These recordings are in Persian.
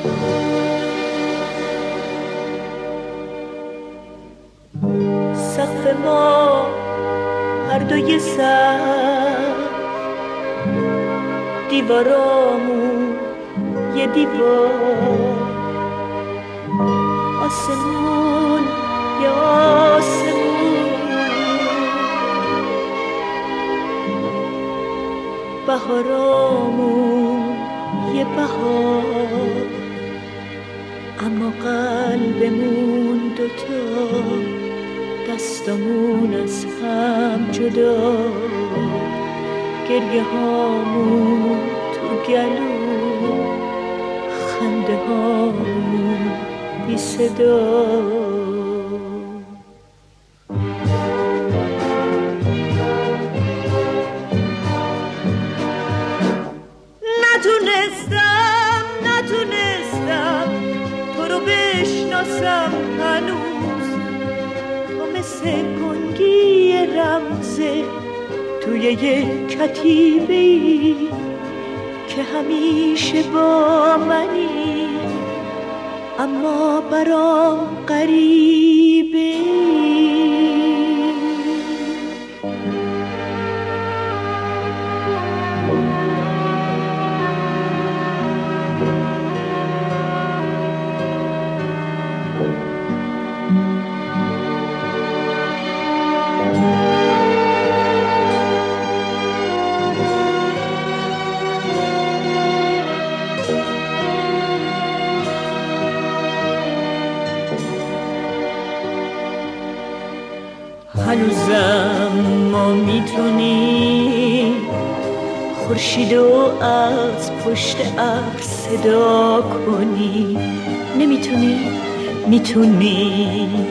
سقف ما هر دوی سر، دیوارامون یه دیوار، آسمون یه آسمون، بهارامون یه بهار، اما قلبمون دوتا، دستامون از هم جدا، گریه هامون تو گلو، خنده هامون بی صدا. نتونستم تو رو بشناسم هنوز، تو مثل گنگی رمزه توی یه کتیبه‌ای که همیشه با منی، اما برام غریبه. هنوزم ما میتونیم خورشیدو از پشت ابر صدا کنیم، نمیتونیم، میتونیم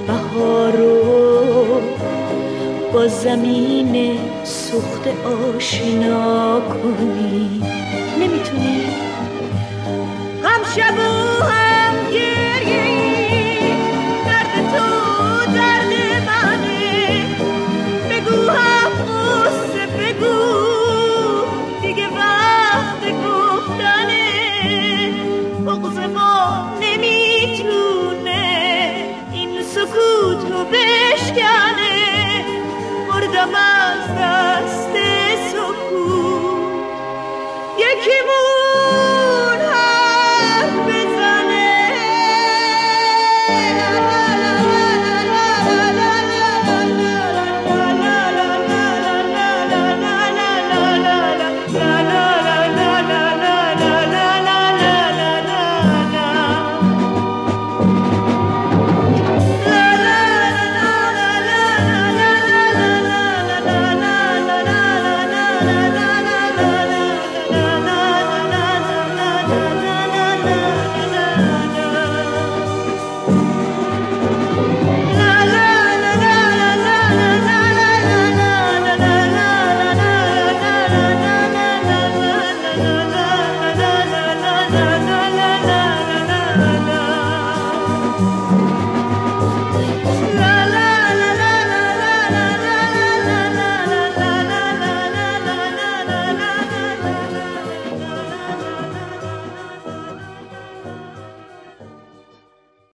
بهارو با زمین سوخت آشنا کنیم، نمیتونیم هم شب و هم گریه، درد تو درد منه، بگو هم قصه بگو، دیگه وقت گفتنه، بغض ما نمیتونه این سکوتو بشکنه، مردم از دست سکوت، یکی